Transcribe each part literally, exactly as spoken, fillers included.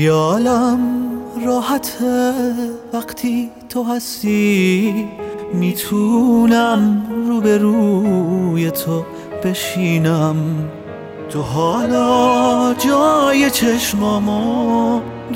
خیالم راحته وقتی تو هستی، میتونم روبروی تو بشینم. تو حالا جای چشمامو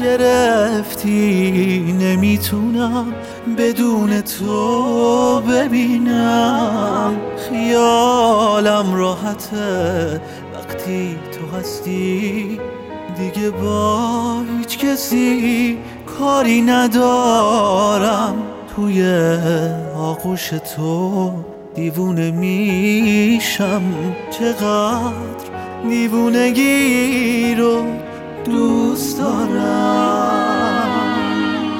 گرفتی، نمیتونم بدون تو ببینم. خیالم راحته وقتی تو هستی، دیگه با هیچ کسی کاری ندارم. توی آغوش تو دیوونه میشم، چقدر دیوونگی رو دوست دارم.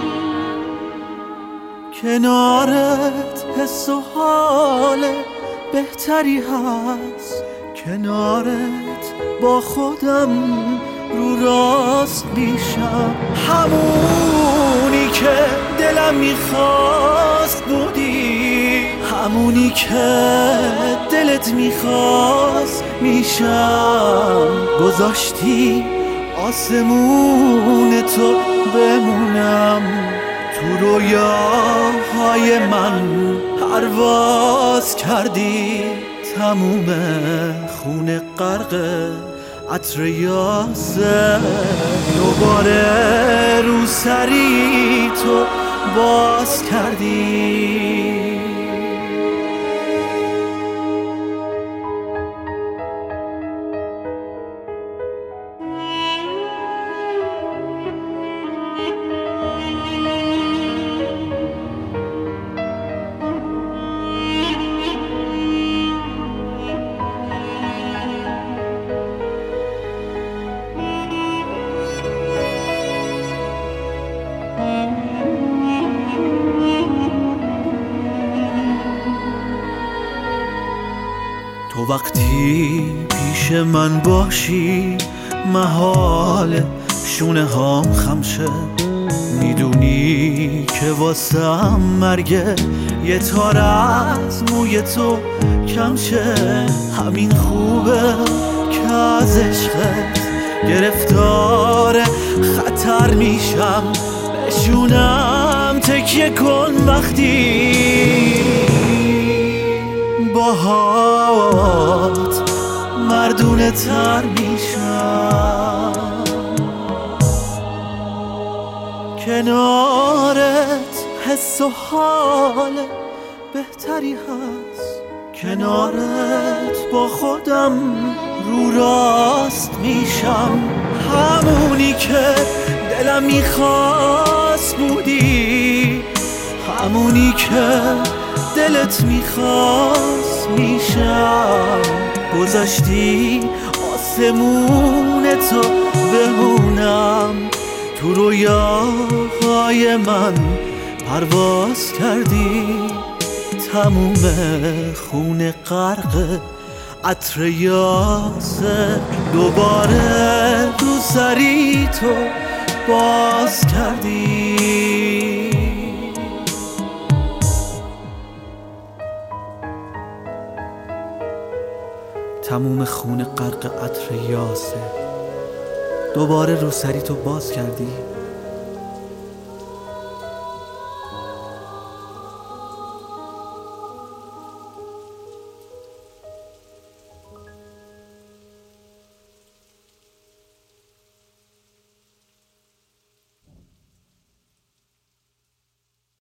کنارت حس و حال بهتری هست، کنارت با خودم رو راست میشم. همونی که دلم میخواست بودی، همونی که دلت میخواست میشم. گذاشتی آسمون تو بمونم، تو رویاهای من پرواز کردی. تموم خون غرق عطر یاسه، دوباره رو سری تو باز کردی. تو وقتی پیش من باشی، محال شونه هام خمشه. میدونی که واسم مرگه یه تار از موی تو کمشه. همین خوبه که از عشقت گرفتار خطر میشم. بشونم تکیه کن وقتی باهات مردونه تر میشم. کنارت حس و حال بهتری هست، کنارت با خودم رو راست میشم. همونی که دلم میخواست بودی، همونی که دلت میخواست میشم. گذاشتی آسمون تو بمونم، تو رویاهای من پرواز کردی. تموم خون غرق عطر یاسه، دوباره رو سری تو باز کردی. تموم خون غرق عطر یاسه، دوباره رو سری تو باز کردی.